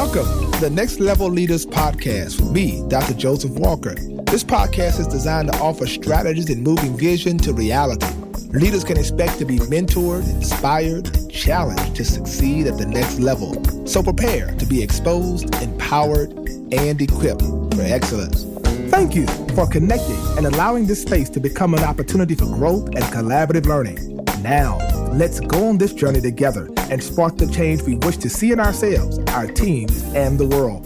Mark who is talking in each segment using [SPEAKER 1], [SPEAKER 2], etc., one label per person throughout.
[SPEAKER 1] Welcome to the Next Level Leaders Podcast with me, Dr. Joseph Walker. This podcast is designed to offer strategies in moving vision to reality. Leaders can expect to be mentored, inspired, and challenged to succeed at the next level. So prepare to be exposed, empowered, and equipped for excellence. Thank you for connecting and allowing this space to become an opportunity for growth and collaborative learning. Now, let's go on this journey together and spark the change we wish to see in ourselves, our teams, and the world.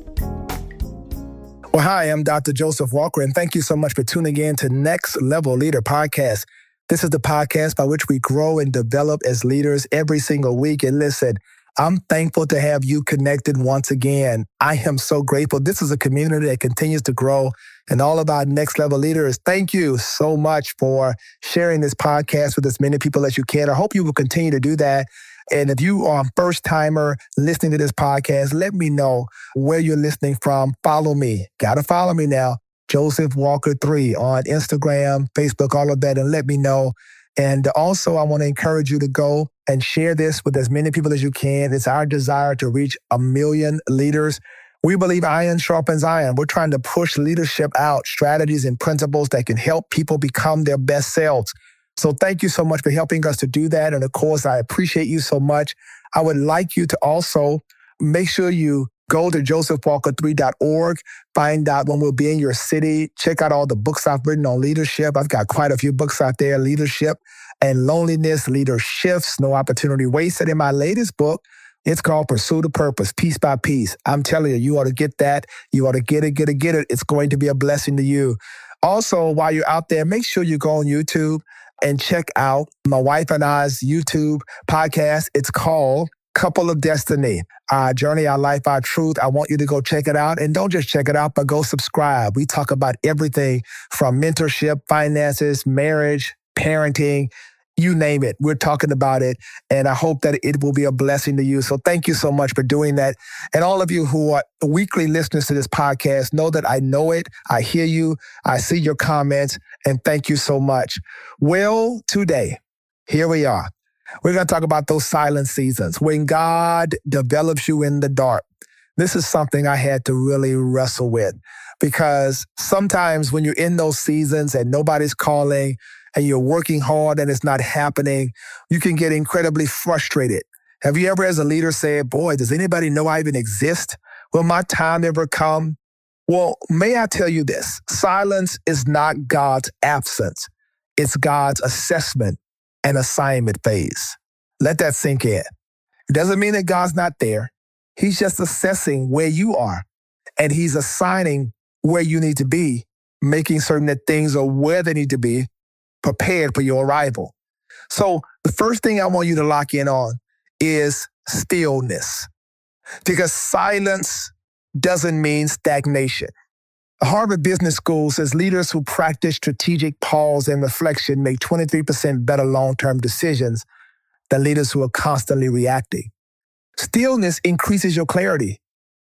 [SPEAKER 1] Well, hi, I'm Dr. Joseph Walker, and thank you so much for tuning in to Next Level Leader Podcast. This is the podcast by which we grow and develop as leaders every single week. And listen, I'm thankful to have you connected once again. I am so grateful. This is a community that continues to grow, and all of our next level leaders. Thank you so much for sharing this podcast with as many people as you can. I hope you will continue to do that. And if you are a first timer listening to this podcast, let me know where you're listening from. Follow me. Gotta follow me now. Joseph Walker 3 on Instagram, Facebook, all of that, and let me know. And also, I want to encourage you to go and share this with as many people as you can. It's our desire to reach 1 million leaders. We believe iron sharpens iron. We're trying to push leadership out, strategies and principles that can help people become their best selves. So thank you so much for helping us to do that. And of course, I appreciate you so much. I would like you to also make sure you go to josephwalker3.org, find out when we'll be in your city, check out all the books I've written on leadership. I've got quite a few books out there, leadership and loneliness, leader shifts, no opportunity wasted. In my latest book, it's called Pursuit of Purpose, Piece by Piece. I'm telling you, you ought to get that. You ought to get it. It's going to be a blessing to you. Also, while you're out there, make sure you go on YouTube and check out my wife and I's YouTube podcast. It's called Couple of Destiny, Our Journey, Our Life, Our Truth. I want you to go check it out. And don't just check it out, but go subscribe. We talk about everything from mentorship, finances, marriage, parenting, you name it. We're talking about it. And I hope that it will be a blessing to you. So thank you so much for doing that. And all of you who are weekly listeners to this podcast, know that I know it. I hear you. I see your comments. And thank you so much. Well, today, here we are. We're going to talk about those silent seasons when God develops you in the dark. This is something I had to really wrestle with, because sometimes when you're in those seasons and nobody's calling and you're working hard and it's not happening, you can get incredibly frustrated. Have you ever as a leader said, boy, does anybody know I even exist? Will my time ever come? Well, may I tell you this, silence is not God's absence. It's God's assessment and assignment phase. Let that sink in. It doesn't mean that God's not there. He's just assessing where you are, and he's assigning where you need to be, making certain that things are where they need to be, prepared for your arrival. So the first thing I want you to lock in on is stillness, because silence doesn't mean stagnation. Harvard Business School says leaders who practice strategic pause and reflection make 23% better long-term decisions than leaders who are constantly reacting. Stillness increases your clarity,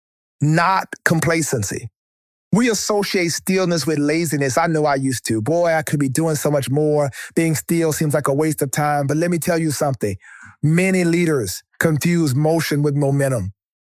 [SPEAKER 1] not complacency. We associate stillness with laziness. I know I used to. Boy, I could be doing so much more. Being still seems like a waste of time. But let me tell you something. Many leaders confuse motion with momentum,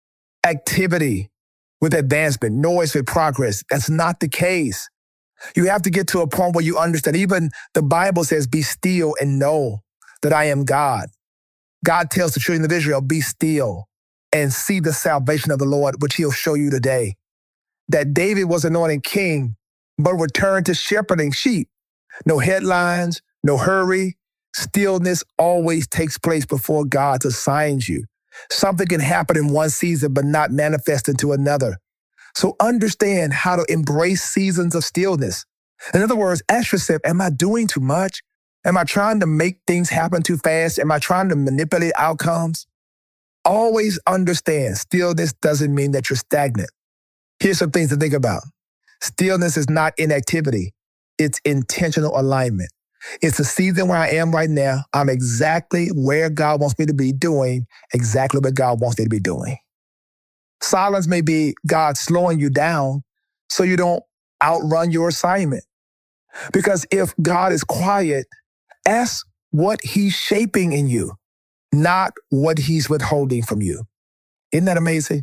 [SPEAKER 1] activity with advancement, noise with progress. That's not the case. You have to get to a point where you understand. Even the Bible says, be still and know that I am God. God tells the children of Israel, be still and see the salvation of the Lord, which he'll show you today. That David was anointed king, but returned to shepherding sheep. No headlines, no hurry. Stillness always takes place before God assigns you. Something can happen in one season, but not manifest into another. So understand how to embrace seasons of stillness. In other words, ask yourself, am I doing too much? Am I trying to make things happen too fast? Am I trying to manipulate outcomes? Always understand, stillness doesn't mean that you're stagnant. Here's some things to think about. Stillness is not inactivity. It's intentional alignment. It's a season where I am right now. I'm exactly where God wants me to be doing exactly what God wants me to be doing. Silence may be God slowing you down so you don't outrun your assignment. Because if God is quiet, ask what he's shaping in you, not what he's withholding from you. Isn't that amazing?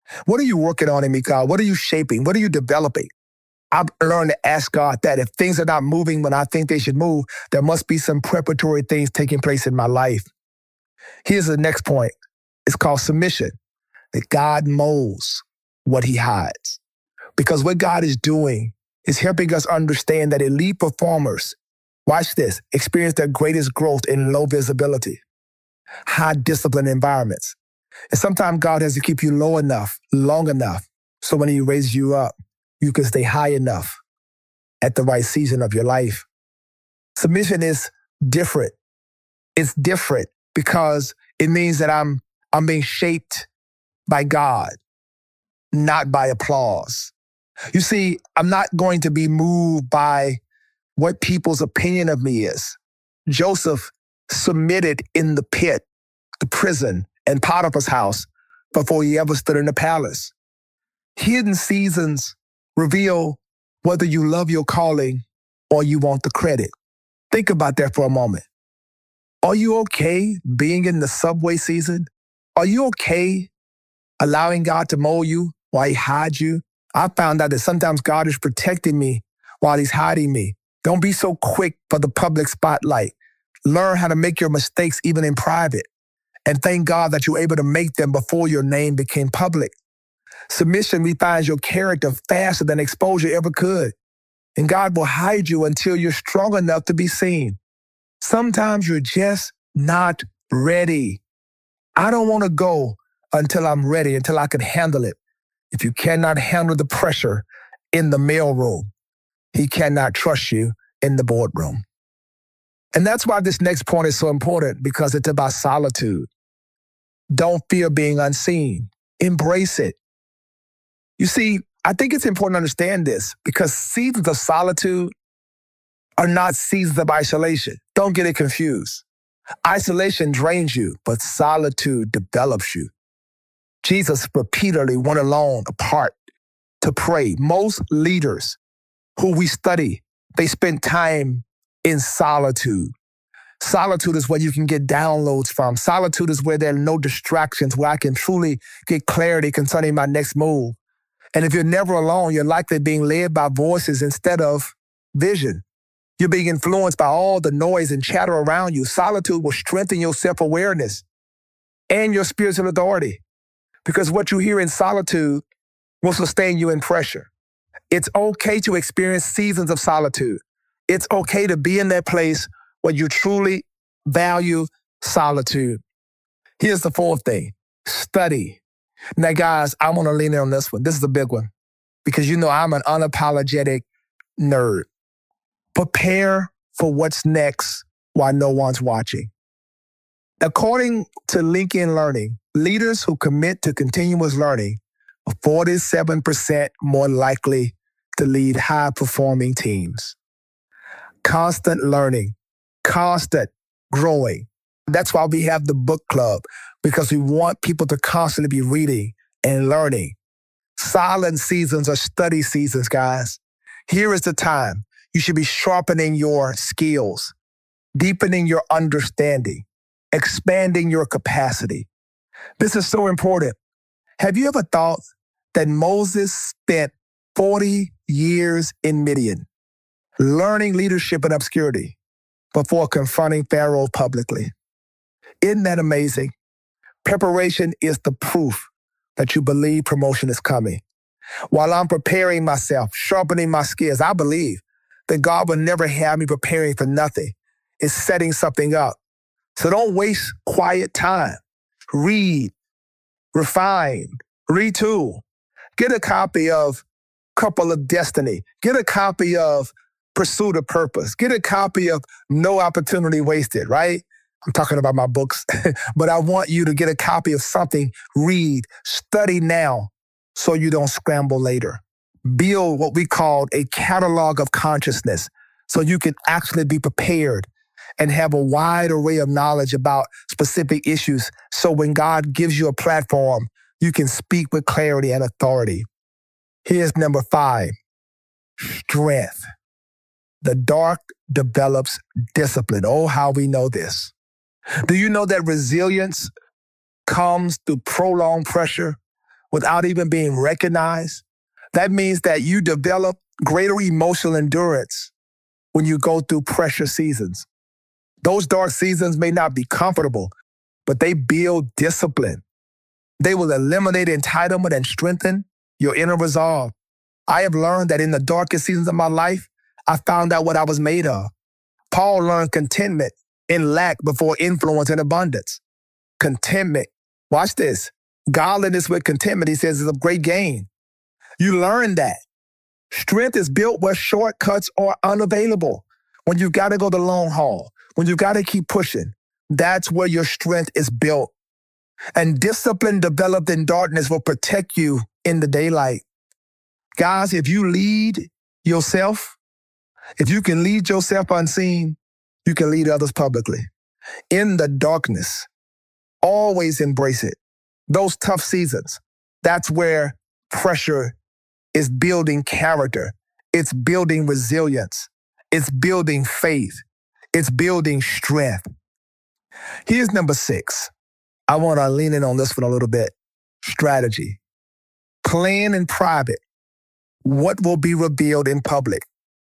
[SPEAKER 1] What are you working on in me, God? What are you shaping? What are you developing? I've learned to ask God that if things are not moving when I think they should move, there must be some preparatory things taking place in my life. Here's the next point. It's called submission, that God molds what he hides. Because what God is doing is helping us understand that elite performers, watch this, experience their greatest growth in low visibility, high discipline environments. And sometimes God has to keep you low enough, long enough, so when he raises you up, you can stay high enough at the right season of your life. Submission is different. It's different because it means that I'm being shaped by God, not by applause. You see, I'm not going to be moved by what people's opinion of me is. Joseph submitted in the pit, the prison, and Potiphar's house before he ever stood in the palace. Hidden seasons reveal whether you love your calling or you want the credit. Think about that for a moment. Are you okay being in the subway season? Are you okay allowing God to mold you while he hides you? I found out that sometimes God is protecting me while he's hiding me. Don't be so quick for the public spotlight. Learn how to make your mistakes even in private. And thank God that you're able to make them before your name became public. Submission refines your character faster than exposure ever could. And God will hide you until you're strong enough to be seen. Sometimes you're just not ready. I don't want to go until I'm ready, until I can handle it. If you cannot handle the pressure in the mailroom, he cannot trust you in the boardroom. And that's why this next point is so important, because it's about solitude. Don't fear being unseen. Embrace it. You see, I think it's important to understand this because seasons of solitude are not seasons of isolation. Don't get it confused. Isolation drains you, but solitude develops you. Jesus repeatedly went alone, apart, to pray. Most leaders who we study, they spend time in solitude. Solitude is where you can get downloads from. Solitude is where there are no distractions, where I can truly get clarity concerning my next move. And if you're never alone, you're likely being led by voices instead of vision. You're being influenced by all the noise and chatter around you. Solitude will strengthen your self-awareness and your spiritual authority, because what you hear in solitude will sustain you in pressure. It's okay to experience seasons of solitude. It's okay to be in that place where you truly value solitude. Here's the fourth thing: study. Now, guys, I want to lean in on this one. This is a big one because you know I'm an unapologetic nerd. Prepare for what's next while no one's watching. According to LinkedIn Learning, leaders who commit to continuous learning are 47% more likely to lead high-performing teams. Constant learning, constant growing. That's why we have the book club, because we want people to constantly be reading and learning. Silent seasons are study seasons, guys. Here is the time. You should be sharpening your skills, deepening your understanding, expanding your capacity. This is so important. Have you ever thought that Moses spent 40 years in Midian, learning leadership in obscurity before confronting Pharaoh publicly? Isn't that amazing? Preparation is the proof that you believe promotion is coming. While I'm preparing myself, sharpening my skills, I believe that God will never have me preparing for nothing. It's setting something up. So don't waste quiet time. Read, refine, retool. Get a copy of Couple of Destiny. Get a copy of Pursuit of Purpose. Get a copy of No Opportunity Wasted, right? I'm talking about my books, but I want you to get a copy of something. Read, study now so you don't scramble later. Build what we call a catalog of consciousness so you can actually be prepared and have a wide array of knowledge about specific issues. So when God gives you a platform, you can speak with clarity and authority. Here's number 5, strength. The dark develops discipline. Oh, how we know this. Do you know that resilience comes through prolonged pressure? without even being recognized. That means that you develop greater emotional endurance when you go through pressure seasons. Those dark seasons may not be comfortable, but they build discipline. They will eliminate entitlement and strengthen your inner resolve. I have learned that in the darkest seasons of my life, I found out what I was made of. Paul learned contentment in lack before influence and abundance. Contentment, watch this, godliness with contentment, he says, is of great gain. You learn that. Strength is built where shortcuts are unavailable. When you've got to go the long haul, when you've got to keep pushing, that's where your strength is built. And discipline developed in darkness will protect you in the daylight. Guys, if you lead yourself, if you can lead yourself unseen, you can lead others publicly. In the darkness, always embrace it. Those tough seasons, that's where pressure is building character. It's building resilience. It's building faith. It's building strength. Here's number 6. I want to lean in on this one a little bit. Strategy. Plan in private what will be revealed in public.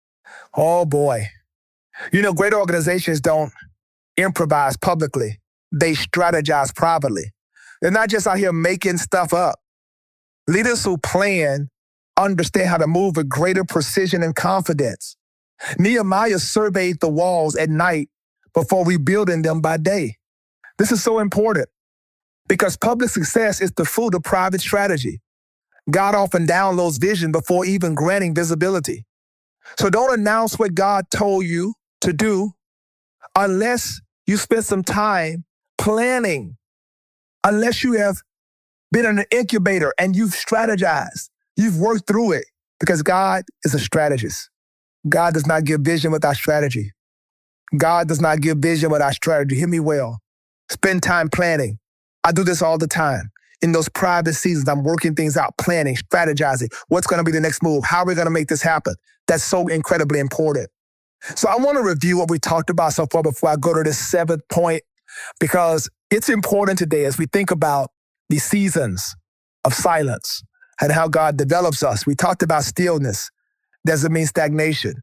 [SPEAKER 1] Oh boy. Great organizations don't improvise publicly. They strategize privately. They're not just out here making stuff up. Leaders who plan understand how to move with greater precision and confidence. Nehemiah surveyed the walls at night before rebuilding them by day. This is so important because public success is the fruit of private strategy. God often downloads vision before even granting visibility. So don't announce what God told you to do unless you spend some time planning, unless you have been in an incubator and you've strategized, you've worked through it, because God is a strategist. God does not give vision without strategy. God does not give vision without strategy. Hear me well. Spend time planning. I do this all the time. In those private seasons, I'm working things out, planning, strategizing. What's going to be the next move? How are we going to make this happen? That's so incredibly important. So I want to review what we talked about so far before I go to this 7th point, because it's important today as we think about the seasons of silence and how God develops us. We talked about stillness. Doesn't mean stagnation.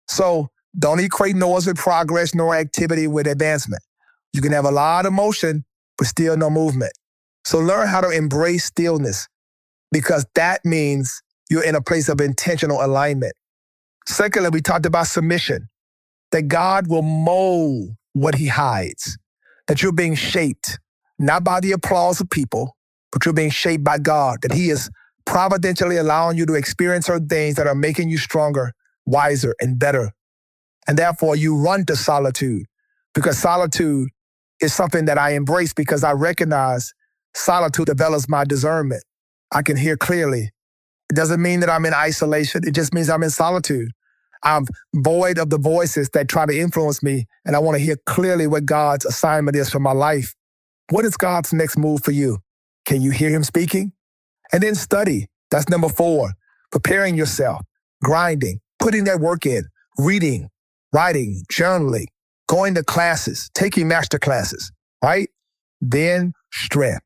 [SPEAKER 1] So don't equate noise with progress nor activity with advancement. You can have a lot of motion, but still no movement. So learn how to embrace stillness, because that means you're in a place of intentional alignment. Secondly, we talked about submission, that God will mold what he hides, that you're being shaped, not by the applause of people, but you're being shaped by God, that he is providentially allowing you to experience certain things that are making you stronger, wiser, and better. And therefore, you run to solitude, because solitude is something that I embrace because I recognize solitude develops my discernment. I can hear clearly. It doesn't mean that I'm in isolation. It just means I'm in solitude. I'm void of the voices that try to influence me, and I want to hear clearly what God's assignment is for my life. What is God's next move for you? Can you hear him speaking? And then study. That's number 4. Preparing yourself, grinding, putting that work in, reading, writing, journaling, going to classes, taking master classes, right? Then strength.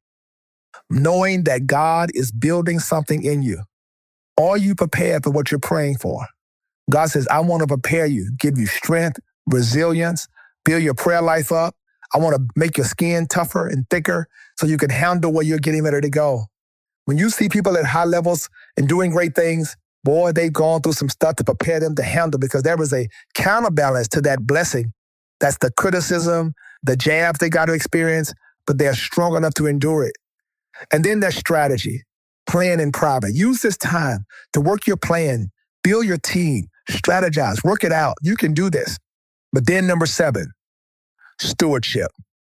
[SPEAKER 1] Knowing that God is building something in you. Are you prepared for what you're praying for? God says, I want to prepare you, give you strength, resilience, build your prayer life up. I want to make your skin tougher and thicker so you can handle where you're getting ready to go. When you see people at high levels and doing great things, boy, they've gone through some stuff to prepare them to handle, because there is a counterbalance to that blessing. That's the criticism, the jabs they got to experience, but they're strong enough to endure it. And then there's strategy, plan in private. Use this time to work your plan, build your team, strategize, work it out. You can do this. But then number 7, stewardship.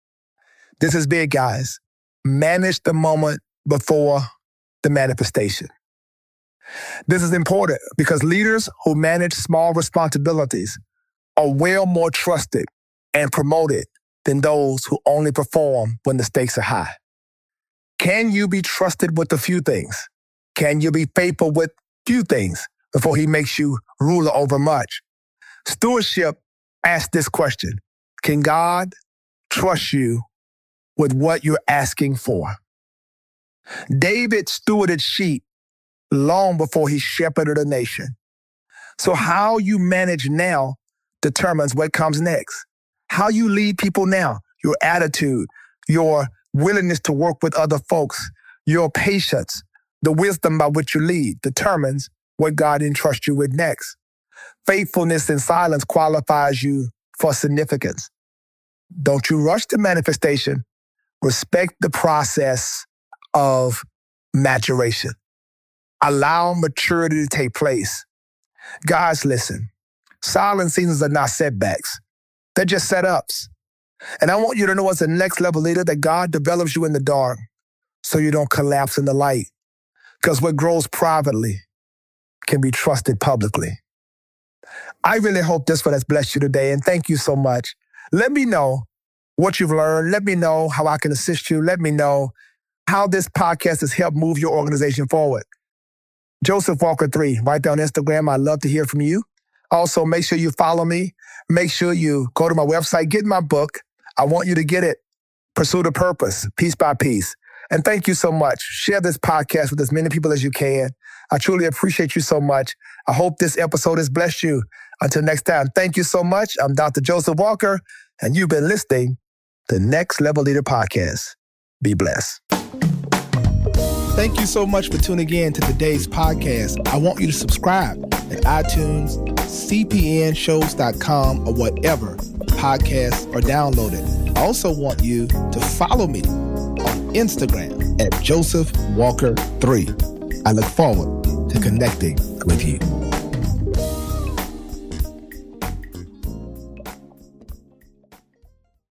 [SPEAKER 1] This is big, guys. Manage the moment before the manifestation. This is important because leaders who manage small responsibilities are well more trusted and promoted than those who only perform when the stakes are high. Can you be trusted with a few things? Can you be faithful with few things before he makes you ruler over much? Stewardship asks this question: can God trust you with what you're asking for? David stewarded sheep long before he shepherded a nation. So how you manage now determines what comes next. How you lead people now, your attitude, your willingness to work with other folks, your patience, the wisdom by which you lead determines what God entrusts you with next. Faithfulness in silence qualifies you for significance. Don't you rush the manifestation. Respect the process of maturation. Allow maturity to take place. Guys, listen, silent seasons are not setbacks. They're just setups. And I want you to know as a next level leader that God develops you in the dark so you don't collapse in the light. Because what grows privately can be trusted publicly. I really hope this one has blessed you today, and thank you so much. Let me know what you've learned. Let me know how I can assist you. Let me know how this podcast has helped move your organization forward. Joseph Walker 3, right there on Instagram. I'd love to hear from you. Also, make sure you follow me. Make sure you go to my website, get my book. I want you to get it. Pursue the Purpose, piece by piece. And thank you so much. Share this podcast with as many people as you can. I truly appreciate you so much. I hope this episode has blessed you. Until next time, thank you so much. I'm Dr. Joseph Walker, and you've been listening to Next Level Leader Podcast. Be blessed. Thank you so much for tuning in to today's podcast. I want you to subscribe at iTunes, cpnshows.com, or whatever podcasts are downloaded. I also want you to follow me on Instagram at Joseph Walker 3. I look forward to connecting with you.